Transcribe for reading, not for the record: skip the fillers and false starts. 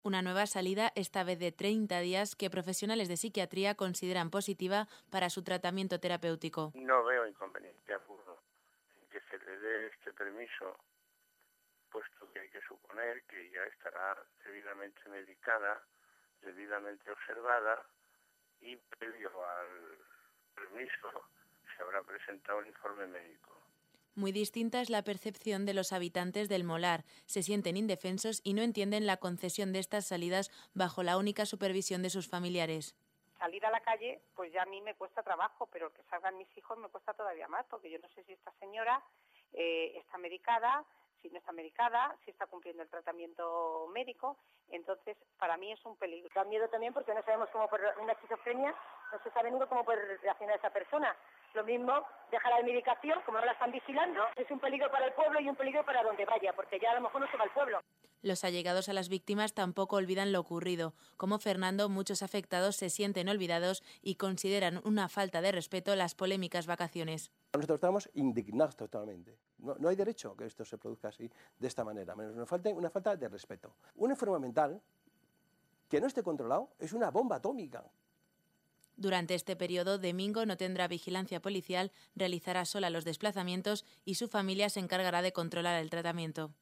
Una nueva salida, esta vez de 30 días, que profesionales de psiquiatría consideran positiva para su tratamiento terapéutico. No veo inconveniente alguno en que se le dé este permiso, puesto que hay que suponer que ya estará debidamente medicada, debidamente observada y previo al permiso se habrá presentado un informe médico. Muy distinta es la percepción de los habitantes del Molar. Se sienten indefensos y no entienden la concesión de estas salidas bajo la única supervisión de sus familiares. Salir a la calle, pues ya a mí me cuesta trabajo, pero que salgan mis hijos me cuesta todavía más, porque yo no sé si esta señora está medicada, si no está medicada, si está cumpliendo el tratamiento médico. Entonces, para mí es un peligro. Da miedo también porque no sabemos cómo por una esquizofrenia, no se sabe nunca cómo puede reaccionar esa persona. Lo mismo, deja la medicación, como no la están vigilando, es un peligro para el pueblo y un peligro para donde vaya, porque ya a lo mejor no se va al pueblo. Los allegados a las víctimas tampoco olvidan lo ocurrido. Como Fernando, muchos afectados se sienten olvidados y consideran una falta de respeto las polémicas vacaciones. Nosotros estamos indignados totalmente. No hay derecho a que esto se produzca así, de esta manera. Una falta de respeto. Un enfermo mental que no esté controlado es una bomba atómica. Durante este periodo, Domingo no tendrá vigilancia policial, realizará sola los desplazamientos y su familia se encargará de controlar el tratamiento.